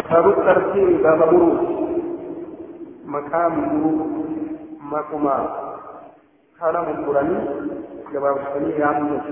باب الترتيب باب مرور مقام مرور مقما كان مقرني جواب السميع يعمل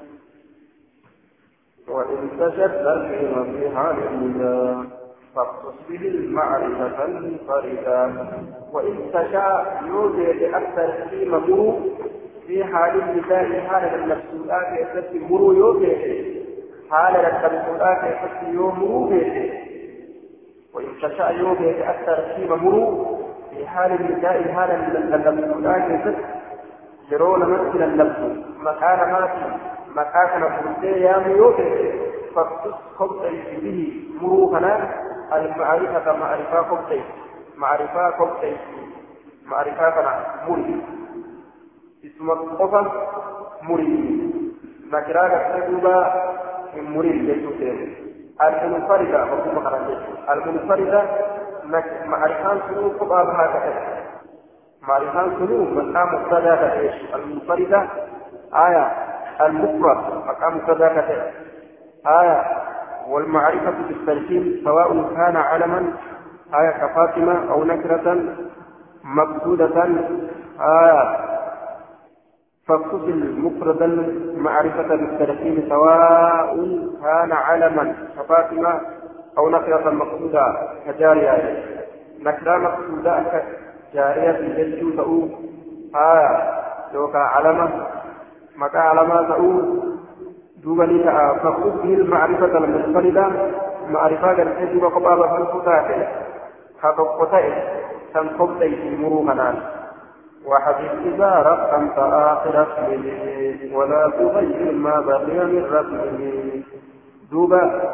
وإن تشدد في حال النداء فاقصص به المعرفة المنفردة وإن تشاء يوجد أكثر في مرور في حال النداء حال المسؤولات يكفي مرور يوجد حال المسؤولات يكفي يوم مرور وإن تشاء يوجد أكثر في مرور في حال النداء حال المسؤولات يكفي يرون مثل اللبس مكان ماتي مكان فرسي يا ميوته فاقصص خبطي به مروحنا المعرفة معرفة خبطي معرفة خبطي معرفة كنا مري اسم القفا مري نكراك تجوبا مري جيتوتين المنفردة مفهوم خرجت المنفردة معرفة سنو قبابها كتب معرفة سنو مقام مبتدا كتب المنفردة آية المفرد مقام مبتدا كتب آية والمعرفة بالترتيب سواء كان علما آية كفاطمة أو نكرة مقصودة آية فاقصص المفرد المعرفة بالترتيب سواء كان علما كفاطمة أو نكرة مقصودة كجارية نكرة مقصودة كجارية الجد تؤول آية لو كان علما مكا علما تؤول دوبني فاقصص به المعرفة المنفردة معرفة الجد وقبابة فالفتاة خطبتين تنقب ليس مروهنا وحديث إذا رقمت آخر اسمه ولا تغير ما بقي من رسمه دوبا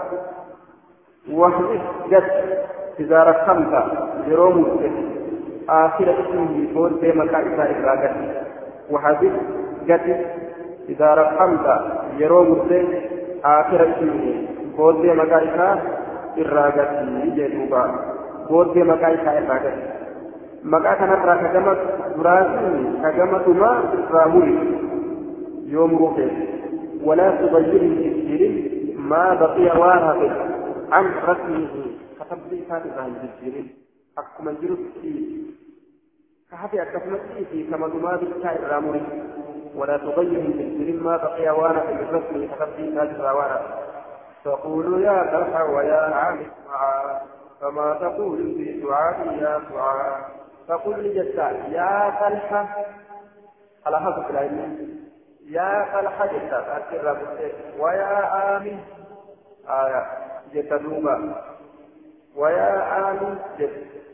وحديث قد إذا رقمت جروم آخر اسمه فول بما كان إسرائيل وحديث قد إذا رقمت جروم آخر اسمه فول بما كان إسرائيل جدوبا بود مكاي كاي مكا كان راكجمت دراسي كجمت ما راموري يوم روحه ولا تغير الجيل ما بقي واهب عن رسمه كتبت هذا الجيل أكما جرت كحفي أكملت في كما ما بقي راموري ولا تغير الجيل ما بقي واهب من رسمه كتبت هذا الروانة تقول يا ترحى ويا عامل معا فما تقول في دعاء يا دعاء تقول لجسا يا طلحة على حسب العلم يا طلحة جسا أكثر ويا آمين آية جتدوبا ويا آمين جت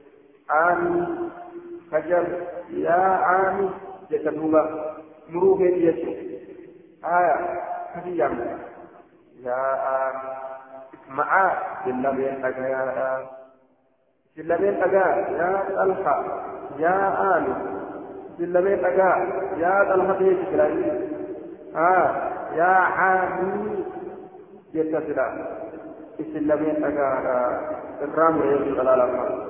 آمين خجل يا آمين جتدوبا مروه يسو آية خجل يا آمين معا باللبين أجا باللبين أجا يا طلحة يا آل باللبين أجا يا طلحة يجري يا عامي يتسرع باللبين أجا الرام يجي دلالة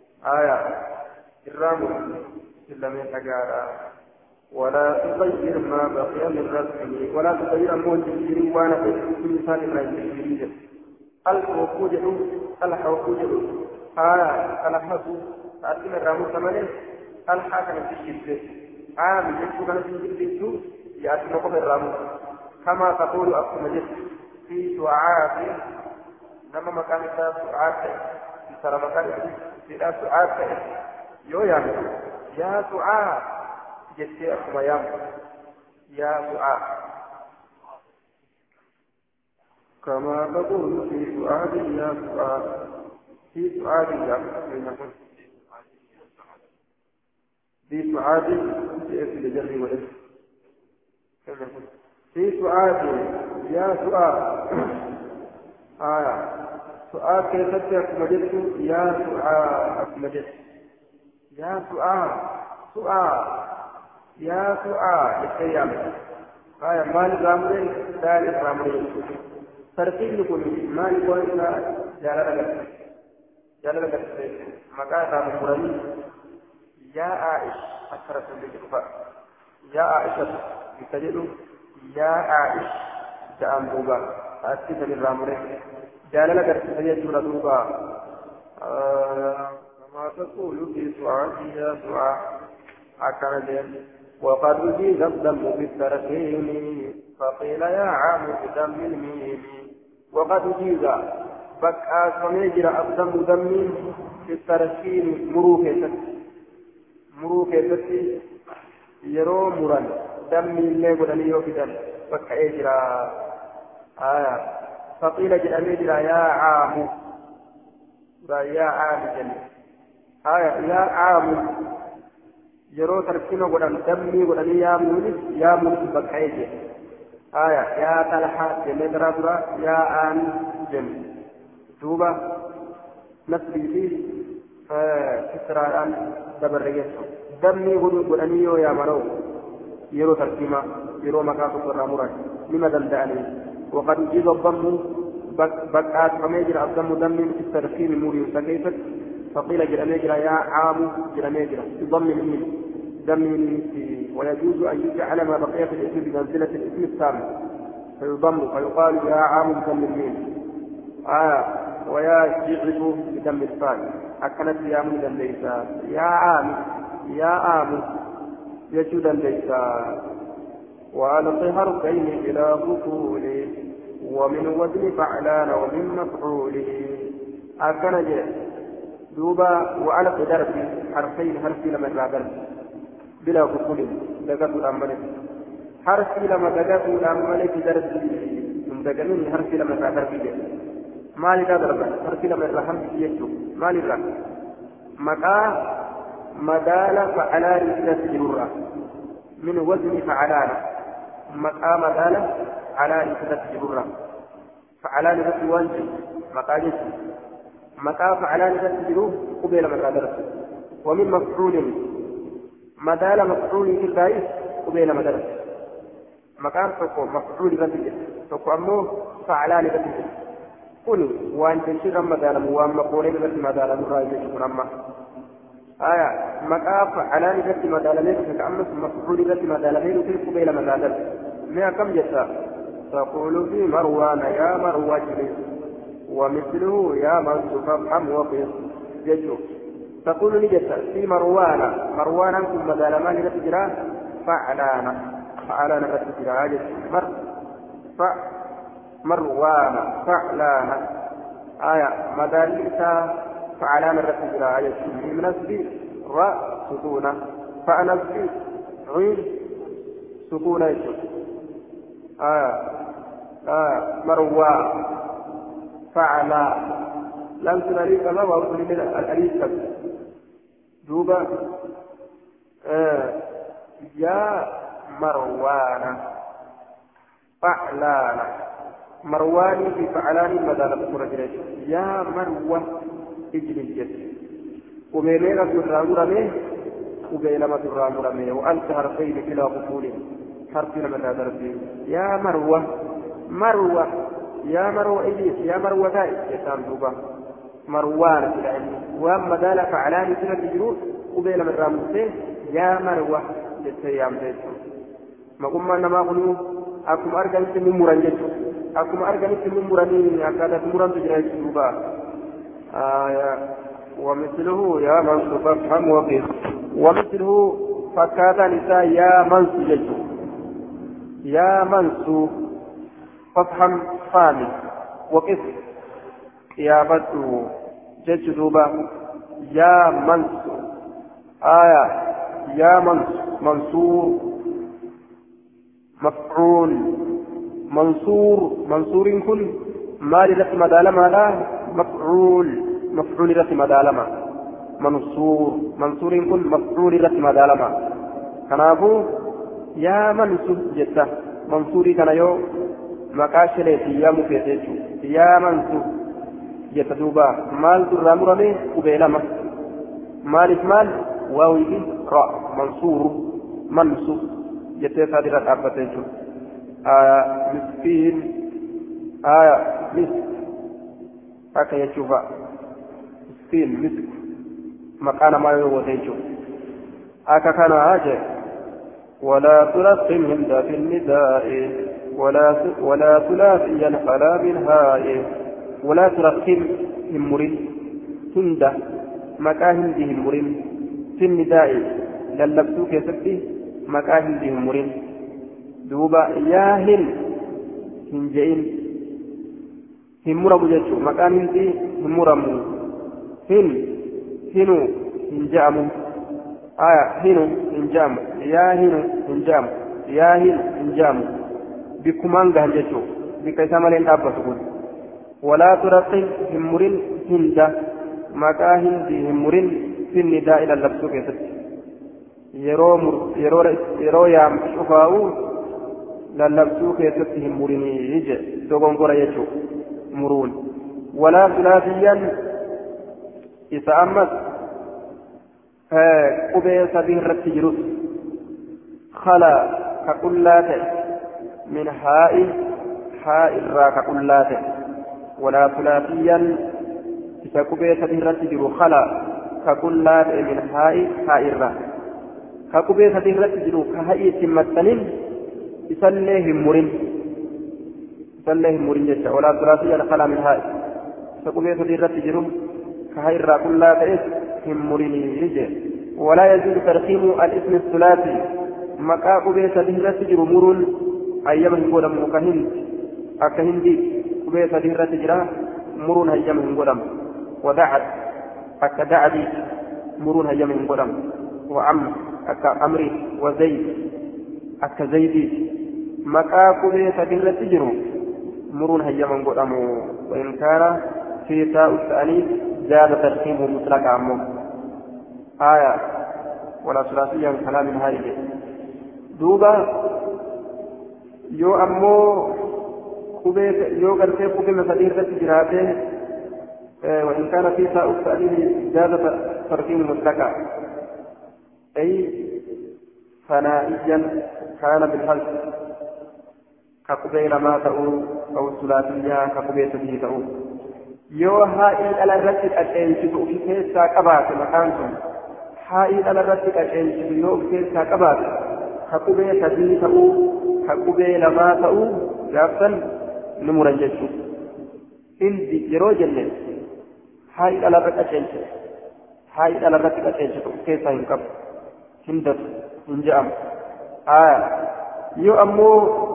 الرام باللبين أجا ولا تغير ما بقي من رسمه ولا تغير أمون تجري وانا في مثال ما يجري الوقود الحوقود الحق أتم الرامو ثمانين الحاكم في الشيء يجب أن تجد يأتي نقف الرامو كما تقول أقوم في دعاء نما مكان دعاء ترى مكان في دعاء يا دعاء جدي أقوم يا دعاء كما تقول في سؤال يا سؤال في سؤال يا في سؤال في الجر والاسم في سؤال يا سؤال سؤال كيف تكملت يا سؤال أكملت يا سؤال يا سؤال الكيام مال رامرين ثالث رامرين ترتيب يكون ما يقول إلا جلالة مكان مقرني يا عائش أكثر من ذلك يا عائشة يتجد يا عائش جاء دوبا أتيت للرامرين جلالة تجد دوبا كما تقول في سعادي يا سعاد أكرد وقد أجيز الدم بالترحيم فقيل يا عام بدم الميم وقد أجيز بكى سميجر الدم دم بالترحيم مروكة يرو مران دم اللي قدني يوكدن بكى يجرى فقيل جل يا عام يا عام جل يا عام yeroo tartiima godhan dammii godhanii yaamuunis bakka'ee jedhe yaa talhaa jennee biraa dura yaa aan jennu duuba nasbii fi kisraadhaan dabarre jechuudha dammii godhanii yoo yaamanoo yeroo tartiima yeroo maqaa tokko irraa muran nima danda'anii waqad ujiiba dammu baqqaafamee jira abdammu dammiin fi tartiimi muriinsa keessatti فقيل جرميجرا يا عام جرميجرا بضم الميم دم ويجوز أن يجعل ما بقي في الاسم بمنزلة الاسم التام فيضم فيقال يا عام بدم الميم ويا جعب بدم الثاني أكلت يا من ليس يا عام يجود ليس وألقي حرفين إلى بطوله ومن وزن فعلان ومن مفعوله أكلت دوبا وعلى درب حرفين لما درب بلا كفول دقات الأمل حرفي لما دقات الأمل في درب من دقمين حرفي لما درب ما لك درب حرفي لما رحم يجو ما لك مقا مدال فعلان تسجرورا من وزن فعلان مقا مدال على تسجرورا فعلان تسجرورا مقا جسم مقاف على نفسه قبل مقادرة ومن مفعول مدال مفعول في البائس قبل مدرسة مقام تقو مفعول بنتجه تقو أمه فعلان بنتجه قل وأن تنشر مدال موام مقولين بس مدال مرائي شكرا أمه مقاف على نفس مدال ميرك أمس مفعول بس مدال ميرك قبل مقادرة ما كم جسا تقول في مروان يا مروان ومثله يا من تفهم وقف يجو تقول نجسة في مروان أنكم مدالمان نتجرى فعلان نتجرى مروان فعلان مداليسا فعلان نتجرى من نسبي سكونة فأنسبي عين سكونة يجو مروان فعلا لم تنريك الله وأرسل من الأليس دوبا يا مروان فعلان مرواني في فعلان مدالة رجلين يا مروة اجل الجد وميلينا ترام رميه وبينما ترام رميه وأنت حرفين بلا قبول حرفين من هذا الدين يا مروة يا مروة إليس يا مروة دائس يسام دوبا مروان في العلم وأما دال فعلان سنة جروح وبين من رامسين يا مروة للسيام ديسو ما قلنا أنما قلوا أكم أرجل سمم مرنجت أكم أرجل سمم مرنين أكادت مرن تجري دوبا ومثله يا من تفهم وقف ومثله فكاتا نساء يا من سجد يا من فافهم فامي وقف يا بدو جدوبا يا منصور يا منصور مفعول منصور كن ما لرسم دالما لا مفعول رسم دالما منصور كن مفعول رسم دالما كنافو يا منصور جتا منصوري كان يو مقاشلتي يا مفيدتو يا منصور يتدوبا مال درامرمي قبيلما مال واوي را منصور يتفا درات أبتنجو مسكين مسك هكا يشوفا مسك مكان ما يوتيجو هكا كان هاجر ولا تلقهم ذا في النداء ولا ثلاثيا فلا بالهاء ولا تلقهم من مريد هند مكا هندهم مرين في النداء للبسوك يا ستي مكا هندهم مرين دوبا يا هنجين هم مرمو جتشو مكا هندي هم مرمو هنو هنجامو هنو هنجامو يا هنو هنجامو يا هنجامو بكمان جتشو بكيسا مالين أبا سكون ولا ترقي همرين هند مكا هندي همرين في النداء إلى اللبسوك يسد يرو يام شفاو للبسوك يسد همرين يجي دوغن قرى يجو مرون ولا ثلاثيا يتأمس قبي سبيل رتجرس خلا كقلاته من حاء الراك كقلاته ولا ثلاثيا كقبي سبيل رتجرس خلا كقلاته من حاء الراك كقبي سبيل رتجرس كهيئ تمثلين يسليهم مرين جدا ولا ثلاثيا خلا من حاء كقبي سبيل رتجرس كهيئ الراك كقلاته هم مرين يجي ولا يزيد ترخيم الاسم الثلاثي مكا قبيس دهرة جرمور أيام هنقودم مكهند أكهندي قبيس دهرة جرا مرون أيام هنقودم ودعت أكدعدي مرون أيام هنقودم وعم أكأمري وزيد أكزيدي مكا قبيس دهرة جرو مرون أيام هنقودم وإن كان في تاء الثاني زاد ترخيمه مطلق عمه آية ولا ثلاثيا كلام هذه دوبا يو أمو كوبي يو غرفة كوبي مسادير تجراته وإن كان في ساء التأليل جاز تركيب مطلقا أي ثنائيا كان بالحلف كقبيل ما تأو أو ثلاثيا كقبيل به تأو يو هائل على الرسل أشياء في كيسا كبات مكانكم هائل على الرسل أشياء يو كيسا كبات كقبيل به تأو كقبيل ما تأو جافا نمرنجش إندي يرو جنة هائل على الرسل أشياء هائل على الرسل أشياء كيسا ينكب هندت هنجام يو أمو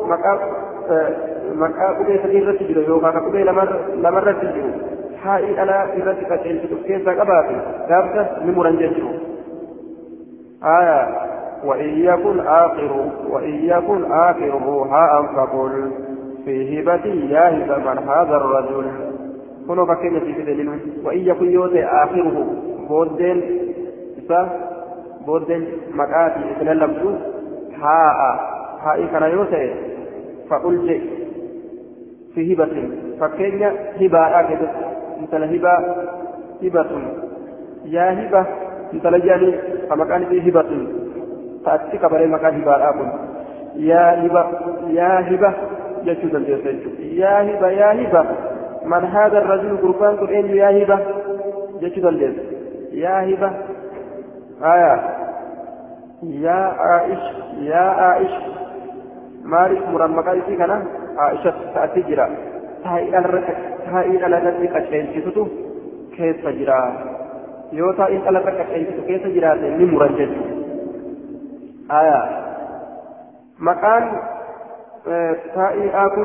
مكا قبيل سدير رتجلو يو مكا قبيل لمر رتجلو حائل على الرتجل كتلتو كيسا قباتي دابتا نمرنججو وإن يكن آخره ها فقل في هبتي يا هب من هذا الرجل كنوا فكين في دليل وإن يكن يوتي آخره بودين مكاتي إثنى اللبسو هائي كان يوتي فقل جئ في هبة فكين هبة آكد مثل هبة يا هبة مثل جاني فمكان في هبة فأتي قبل المكان هبة آكد يا هبة يجود الجسد يا هبة من هذا الرجل قربان قل إن يا هبة يجود الجسد يا هبة يا عائش مالك مرمقا يسي كان عائشة تأتي جرا تهائي على ذلك أشياء جسده كيف جرا يو تهائي على ذلك أشياء كيف جرا من مرنجد مكان تهائي آكل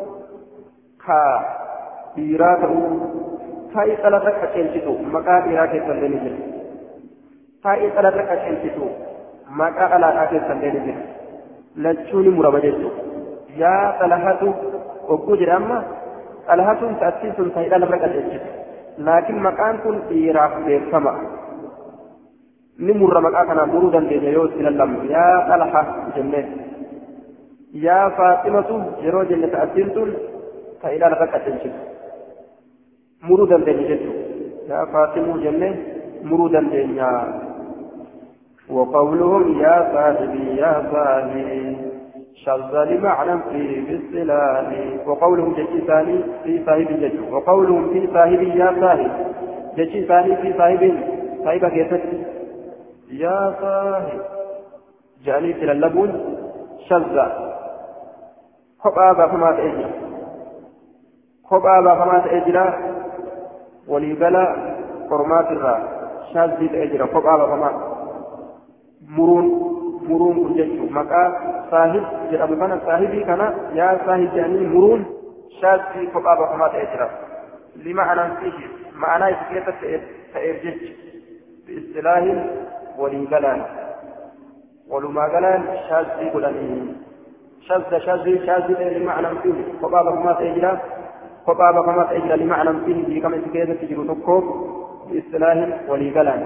كبيراته تهائي على ذلك أشياء جسده مكان بيراته سندين تهائي على ذلك أشياء جسده مكان على ذلك سندين لتشوني مرابجته يا طلحة وقود أما طلحة تأسيس سيدا لبرك الجد لكن مكان كن إيراق بيرسما نمر مكان مرودا بيجيوت إلى اللم يا طلحة جنة يا فاطمة جرو جنة تأسيس سيدا لبرك الجد مرودا بيجيوت يا فاطمة جنة مرودا بيجيوت وقولهم يا صاحبي شذ لمعنى في بالصلاح وقولهم جشي ثاني في صاحب جشي وقولهم في صاحب يا صاحب جشي ثاني في صاحب كيست يا صاحب جاني في اللبون شذ خبابا فما تأجرا وليبلا أرمات الرا شاذ الأجر فقال فما مرون كجيش مكا صاحب جرب كان صاحبي كان يا صاحب يعني مرون شاذ فقال فما تأجر لمعنى فيه معنى كيف تأجر باصطلاح وليغلان ولما غلان شاذ قلني شاذ لمعنى فيه فقال فما تأجر لمعنى فيه كما كيف تجر تكوب باصطلاح وليغلان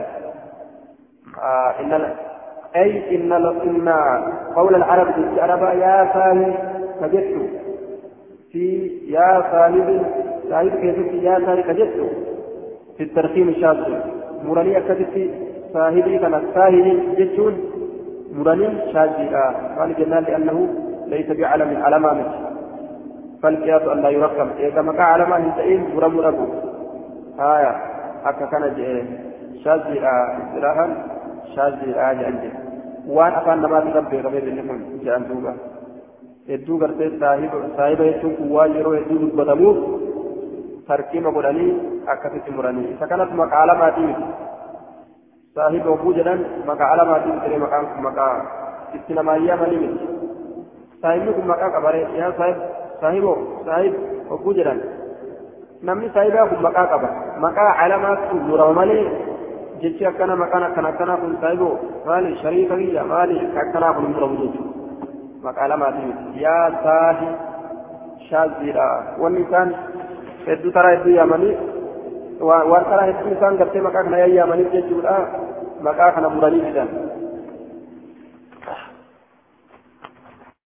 إن قول العرب العرب يا صاحب كجدت في يا صاحب كيف يا صاحب كجدت في الترخيم الشاذ مراني أكدت صاحبي كان صاحب جدتون مراني شاذ قال جنان لأنه ليس بعلم علامات فالقياس أن لا يركب إذا ما كان علامة انتئين مرمربو أكا كان شاذ إصلاحا شاذ عندي waan afaan namaatti qabee qabee beekamu jedhan duuba hedduu gartee saahiba jechuun kun waan yeroo hedduu dubbatamuuf tarkiima godhanii akkasitti muranii isa kanas maqaa alamaatii miti saahiba oguu jedhan maqaa alamaatii miti maqaan kun maqaa itti namaa yaamanii miti saahibni kun maqaa qabaree yaa saahib oguu jedhan namni saahibaa kun maqaa qaba maqaa alamaatti kun murama malee jechi akkana maqaan akkana kun saahiboo maali shariika biyya maali akkana kun muramu jechuudha maqaa lamaatii yaa saahi shaaziidha wanni isaan hedduu taraa hedduu yaamanii waan taraa hedduu isaan gartee maqaa kana yaamanii jechuudha maqaa kana muranii fidan